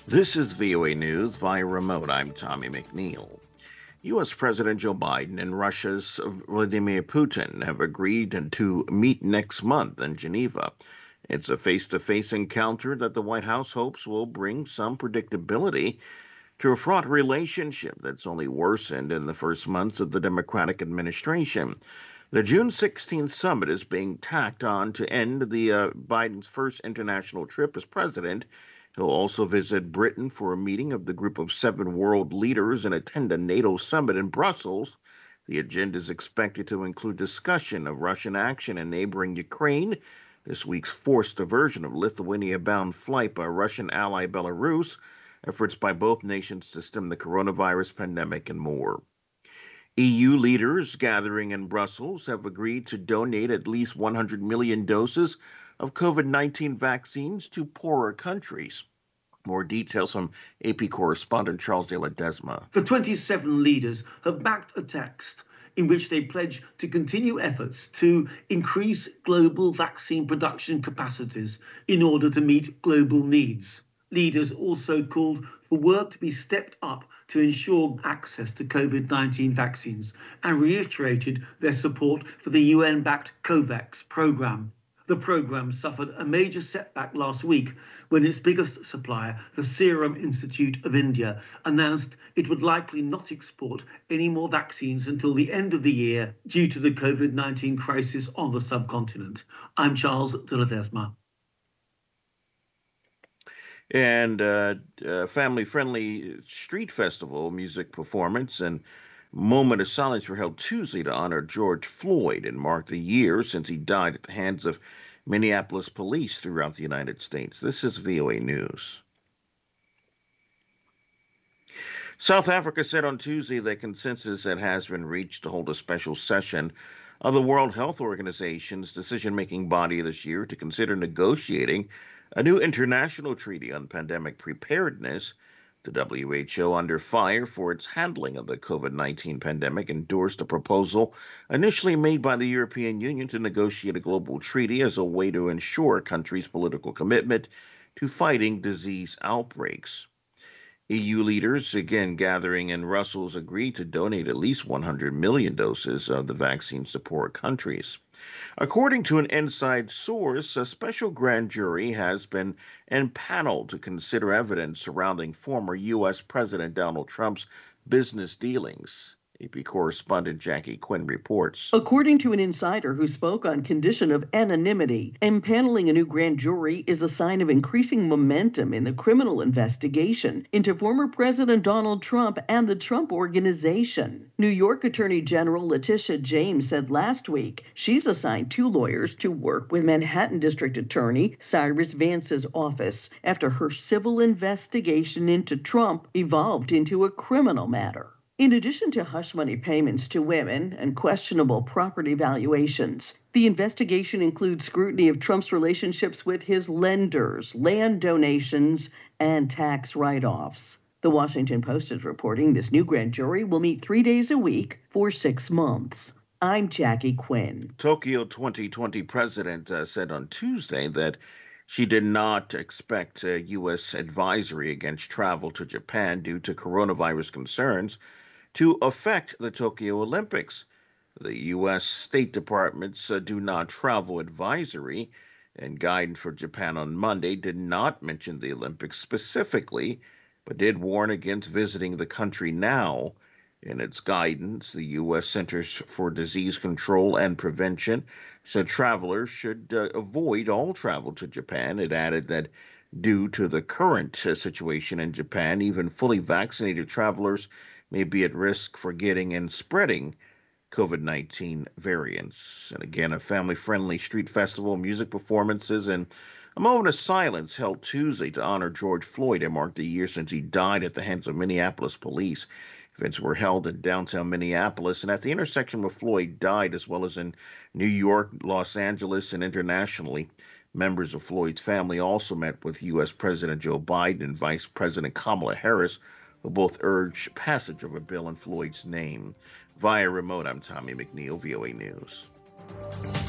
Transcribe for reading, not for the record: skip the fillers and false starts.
This is VOA News via remote. I'm Tommy McNeil. U.S. President Joe Biden and Russia's Vladimir Putin have agreed to meet next month in Geneva. It's a face-to-face encounter that the White House hopes will bring some predictability to a fraught relationship that's only worsened in the first months of the Democratic administration. The June 16th summit is being tacked on to end Biden's first international trip as president. He'll also visit Britain for a meeting of the group of 7 world leaders and attend a NATO summit in Brussels. The agenda is expected to include discussion of Russian action in neighboring Ukraine, this week's forced diversion of Lithuania-bound flight by Russian ally Belarus, efforts by both nations to stem the coronavirus pandemic, and more. EU leaders gathering in Brussels have agreed to donate at least 100 million doses of COVID-19 vaccines to poorer countries. More details from AP correspondent Charles de Ledesma. The 27 leaders have backed a text in which they pledge to continue efforts to increase global vaccine production capacities in order to meet global needs. Leaders also called for work to be stepped up to ensure access to COVID-19 vaccines and reiterated their support for the UN-backed COVAX program. The program suffered a major setback last week when its biggest supplier, the Serum Institute of India, announced it would likely not export any more vaccines until the end of the year due to the COVID-19 crisis on the subcontinent. I'm Charles de Ledesma. And family-friendly street festival music performance and moment of silence were held Tuesday to honor George Floyd and mark the year since he died at the hands of Minneapolis police throughout the United States. This is VOA News. South Africa said on Tuesday that consensus that has been reached to hold a special session of the World Health Organization's decision-making body this year to consider negotiating a new international treaty on pandemic preparedness. The WHO, under fire for its handling of the COVID-19 pandemic, endorsed a proposal initially made by the European Union to negotiate a global treaty as a way to ensure a country's political commitment to fighting disease outbreaks. EU leaders, again gathering in Brussels, agreed to donate at least 100 million doses of the vaccines to poor countries. According to an inside source, a special grand jury has been empaneled to consider evidence surrounding former U.S. President Donald Trump's business dealings. AP correspondent Jackie Quinn reports. According to an insider who spoke on condition of anonymity, empaneling a new grand jury is a sign of increasing momentum in the criminal investigation into former President Donald Trump and the Trump Organization. New York Attorney General Letitia James said last week she's assigned 2 lawyers to work with Manhattan District Attorney Cyrus Vance's office after her civil investigation into Trump evolved into a criminal matter. In addition to hush money payments to women and questionable property valuations, the investigation includes scrutiny of Trump's relationships with his lenders, land donations, and tax write-offs. The Washington Post is reporting this new grand jury will meet 3 days a week for 6 months. I'm Jackie Quinn. Tokyo 2020 president said on Tuesday that she did not expect a U.S. advisory against travel to Japan due to coronavirus concerns to affect the Tokyo Olympics. The U.S. State Department's do not travel advisory and guidance for Japan on Monday did not mention the Olympics specifically, but did warn against visiting the country now. In its guidance, the U.S. Centers for Disease Control and Prevention said travelers should avoid all travel to Japan. It added that due to the current situation in Japan, even fully vaccinated travelers may be at risk for getting and spreading COVID-19 variants. And again, a family-friendly street festival, music performances, and a moment of silence held Tuesday to honor George Floyd and mark the year since he died at the hands of Minneapolis police. Events were held in downtown Minneapolis and at the intersection where Floyd died, as well as in New York, Los Angeles, and internationally. Members of Floyd's family also met with U.S. President Joe Biden and Vice President Kamala Harris, who both urged passage of a bill in Floyd's name. Via remote, I'm Tommy McNeil, VOA News.